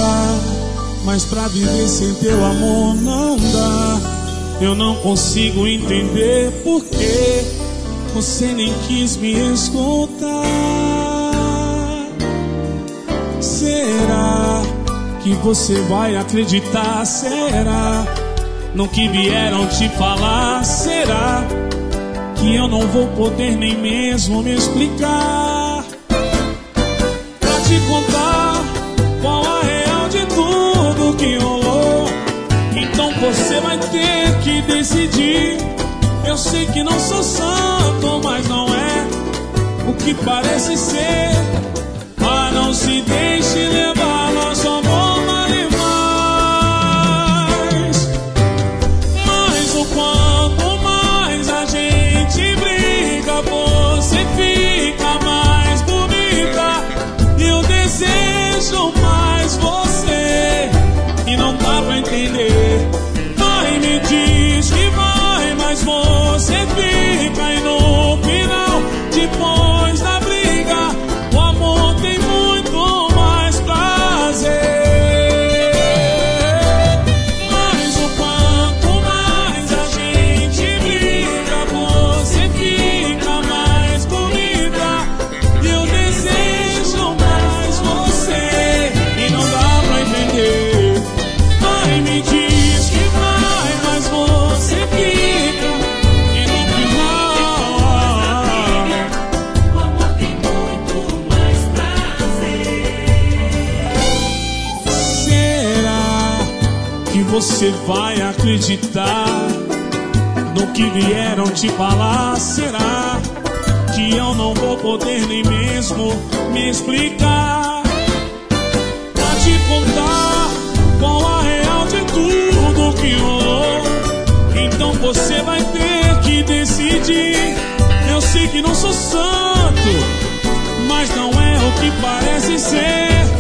dá, mas pra viver sem teu amor não dá. Eu não consigo entender por que você nem quis me escutar. Será que você vai acreditar? Será no que vieram te falar? Será que eu não vou poder nem mesmo me explicar? Pra te contar qual a real de tudo que rolou, então você vai ter que decidir. Eu sei que não sou santo, mas não é o que parece ser. Ah, não se deixe levar, nosso amor vale mais. Mas o quanto mais a gente briga, você fica mais bonita. Eu desejo mais você e não dá pra entender. Vai, me diz que vai, mas você fica. E no final, depois da briga, o amor tem muito mais prazer. Mas o quanto mais a gente briga, você fica mais bonita. Eu desejo mais você e não dá pra entender. Vai, me diz que vai, mas você fica. E no final, O amor tem muito mais prazer. será que você vai acreditar no que vieram te falar? Será que eu não vou poder nem mesmo me explicar? Pra te contar qual a real de tudo que rolou, então você vai ter que decidir. Eu sei que não sou santo, mas não é o que parece ser.